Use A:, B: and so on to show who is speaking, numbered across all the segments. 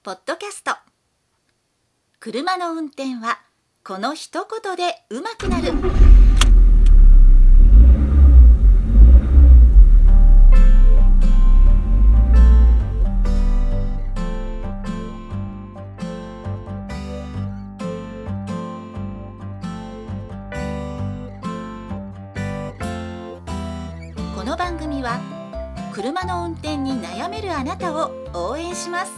A: ポッドキャスト。車の運転はこの一言で上手くなる。この番組は車の運転に悩めるあなたを応援します。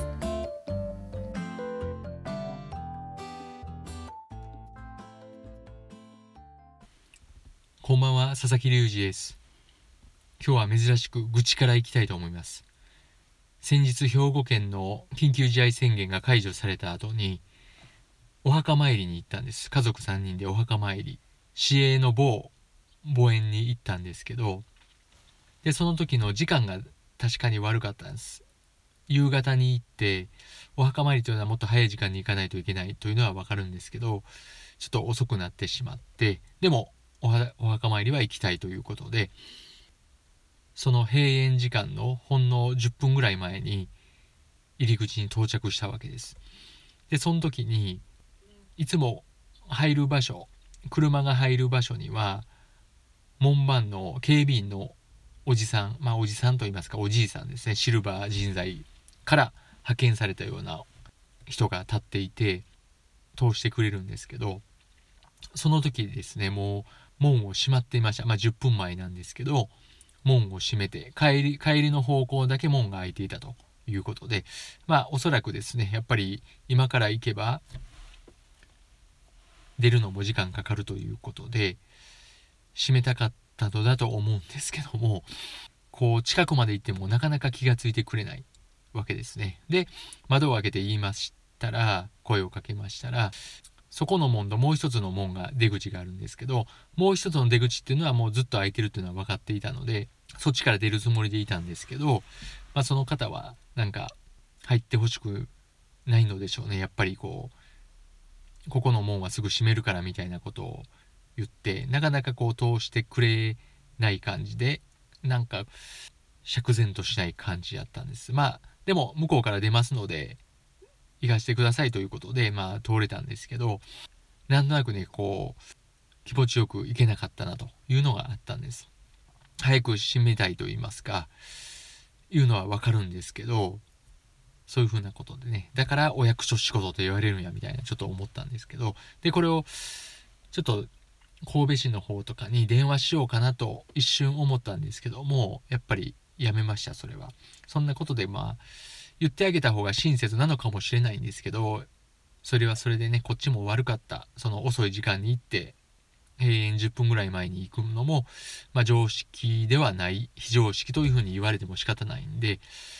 B: こんばんは、佐々木隆二です。今日は珍しく愚痴からいきたいと思います。先日兵庫県の緊急事態宣言が解除された後にお墓参りに行ったんです。家族3人でお墓参り、市営の某墓園に行ったんですけど、でその時の時間が確かに悪かったんです。夕方に行って、お墓参りというのはもっと早い時間に行かないといけないというのはわかるんですけど、ちょっと遅くなってしまって、でもお墓参りは行きたいということで、その閉園時間のほんの10分ぐらい前に入り口に到着したわけです。でその時にいつも入る場所、車が入る場所には門番の警備員のおじさん、おじさんと言いますかおじいさんですね、シルバー人材から派遣されたような人が立っていて通してくれるんですけど、その時ですね、もう門を閉まっていました。10分前なんですけど、門を閉めて帰りの方向だけ門が開いていたということで、おそらくですね、やっぱり今から行けば出るのも時間かかるということで閉めたかったのだと思うんですけども、こう近くまで行ってもなかなか気がついてくれないわけですね。で窓を開けて声をかけましたら、そこの門ともう一つの門が出口があるんですけど、もう一つの出口っていうのはもうずっと開いてるっていうのは分かっていたので、そっちから出るつもりでいたんですけど、その方はなんか入ってほしくないのでしょうね。やっぱりここの門はすぐ閉めるからみたいなことを言って、なかなか通してくれない感じで、なんか釈然としない感じやったんです。でも向こうから出ますので行かせてくださいということで通れたんですけど、なんとなくね気持ちよく行けなかったなというのがあったんです。早く閉めたいと言いますかいうのはわかるんですけど、そういうふうなことでね、だからお役所仕事と言われるんやみたいなちょっと思ったんですけど、でこれをちょっと神戸市の方とかに電話しようかなと一瞬思ったんですけども、やっぱりやめました。それはそんなことで言ってあげた方が親切なのかもしれないんですけど、それはそれでね、こっちも悪かった。その遅い時間に行って閉園10分ぐらい前に行くのも、常識ではない、非常識というふうに言われても仕方ないんで、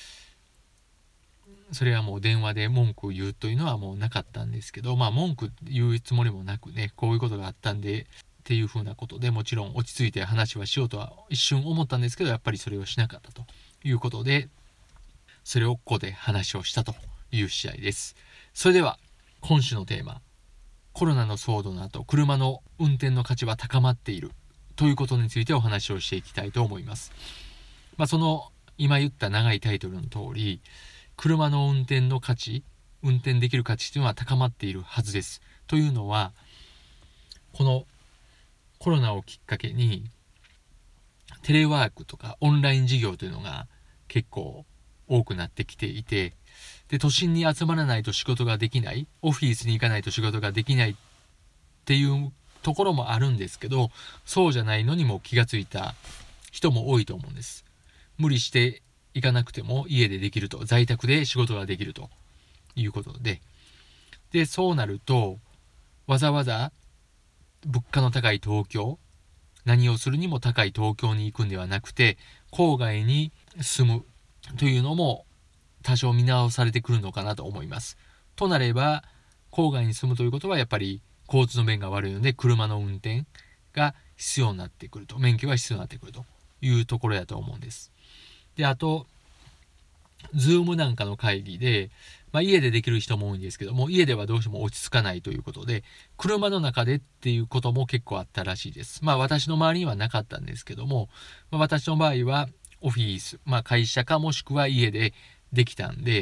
B: それはもう電話で文句を言うというのはもうなかったんですけど、文句言うつもりもなくね、こういうことがあったんでっていうふうなことで、もちろん落ち着いて話はしようとは一瞬思ったんですけど、やっぱりそれをしなかったということで、それをここで話をしたという試合です。それでは今週のテーマ、コロナの騒動の後車の運転の価値は高まっているということについてお話をしていきたいと思います。その今言った長いタイトルの通り、車の運転の価値、運転できる価値というのは高まっているはずです。というのは、このコロナをきっかけにテレワークとかオンライン事業というのが結構多くなってきていて、で都心に集まらないと仕事ができない、オフィスに行かないと仕事ができないっていうところもあるんですけど、そうじゃないのにも気がついた人も多いと思うんです。無理して行かなくても家でできると、在宅で仕事ができるということで、そうなるとわざわざ物価の高い東京、何をするにも高い東京に行くんではなくて、郊外に住むというのも多少見直されてくるのかなと思います。となれば、郊外に住むということはやっぱり交通の便が悪いので車の運転が必要になってくると、免許が必要になってくるというところだと思うんです。であと Zoom なんかの会議で、家でできる人も多いんですけども、家ではどうしても落ち着かないということで車の中でっていうことも結構あったらしいです。私の周りにはなかったんですけども、私の場合はオフィス、会社かもしくは家でできたんで、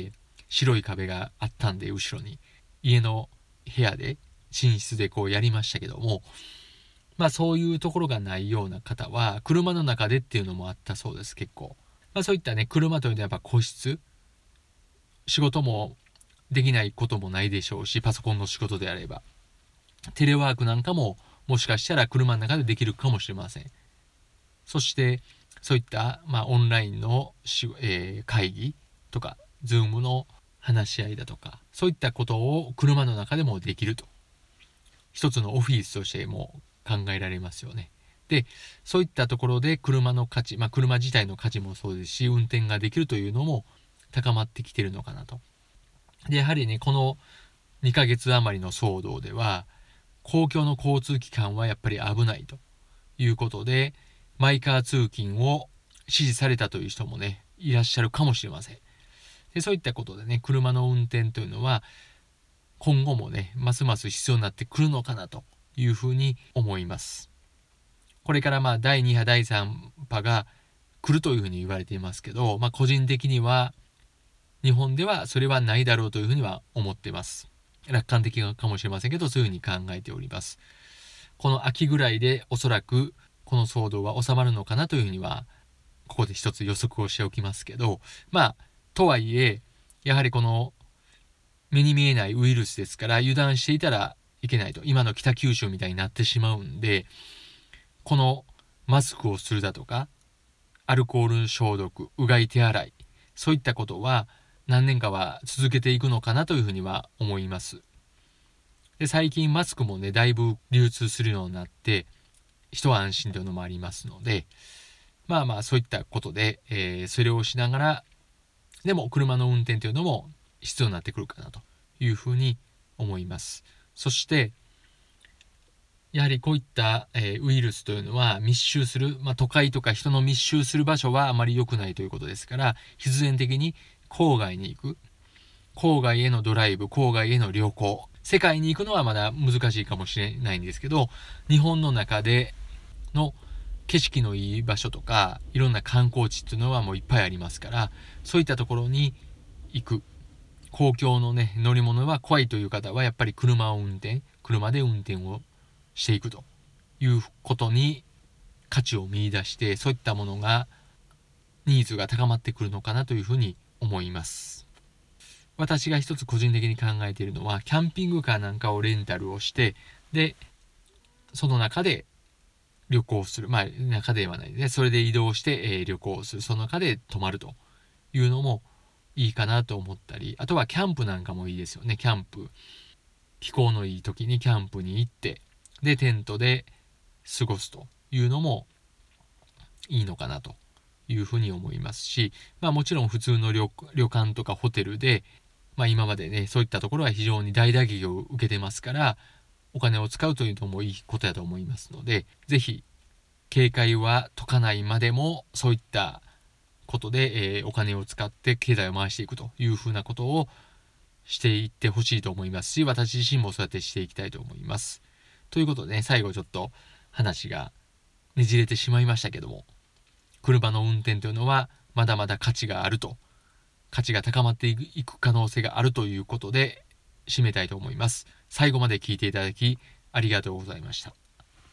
B: 白い壁があったんで、後ろに家の部屋で寝室でこうやりましたけども、そういうところがないような方は車の中でっていうのもあったそうです。結構、そういったね、車というのはやっぱ個室、仕事もできないこともないでしょうし、パソコンの仕事であればテレワークなんかももしかしたら車の中でできるかもしれません。そしてそういった、オンラインの会議とか Zoom の話し合いだとか、そういったことを車の中でもできると、一つのオフィスとしても考えられますよね。で、そういったところで車の価値、車自体の価値もそうですし、運転ができるというのも高まってきているのかなと。で、やはりね、この2ヶ月余りの騒動では、公共の交通機関はやっぱり危ないということで、マイカー通勤を支持されたという人もね、いらっしゃるかもしれません。で、そういったことでね、車の運転というのは今後もね、ますます必要になってくるのかなというふうに思います。これから第2波第3波が来るというふうに言われていますけど、個人的には日本ではそれはないだろうというふうには思っています。楽観的かもしれませんけど、そういうふうに考えております。この秋ぐらいでおそらくこの騒動は収まるのかなというふうには、ここで一つ予測をしておきますけど、とはいえやはりこの目に見えないウイルスですから、油断していたらいけないと、今の北九州みたいになってしまうんで、このマスクをするだとか、アルコール消毒、うがい手洗い、そういったことは何年かは続けていくのかなというふうには思います。で、最近マスクもね、だいぶ流通するようになって一安心というのもありますので、そういったことで、それをしながらでも車の運転というのも必要になってくるかなというふうに思います。そしてやはりこういった、ウイルスというのは密集する、都会とか人の密集する場所はあまり良くないということですから、必然的に郊外に行く、郊外へのドライブ、郊外への旅行、世界に行くのはまだ難しいかもしれないんですけど、日本の中での景色のいい場所とかいろんな観光地っていうのはもういっぱいありますから、そういったところに行く、公共のね、乗り物は怖いという方はやっぱり車で運転をしていくということに価値を見出して、そういったものがニーズが高まってくるのかなというふうに思います。私が一つ個人的に考えているのは、キャンピングカーなんかをレンタルをして、でその中で旅行する、中ではないね、それで移動して、旅行する、その中で泊まるというのもいいかなと思ったり、あとはキャンプなんかもいいですよね。キャンプ、気候のいい時にキャンプに行って、でテントで過ごすというのもいいのかなというふうに思いますし、もちろん普通の旅館とかホテルで、今までね、そういったところは非常に大打撃を受けてますから、お金を使うというのもいいことだと思いますので、ぜひ警戒は解かないまでもそういったことで、お金を使って経済を回していくというふうなことをしていってほしいと思いますし、私自身もそうやってしていきたいと思います。ということでね、最後ちょっと話がねじれてしまいましたけども、車の運転というのはまだまだ価値が高まっていく可能性があるということで締めたいと思います。最後まで聞いていただきありがとうございました。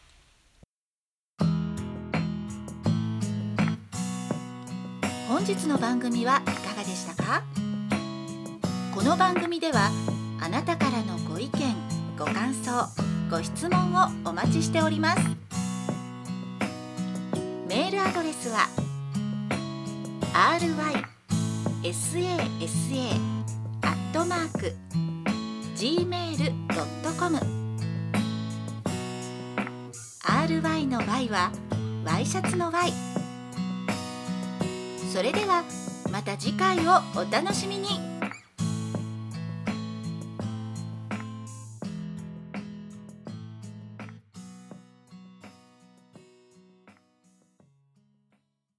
A: 本日の番組はいかがでしたか？この番組ではあなたからのご意見、ご感想、ご質問をお待ちしております。メールアドレスは rysasa@gmail.com。 RY の Y はワイシャツの Y。それではまた次回をお楽しみに。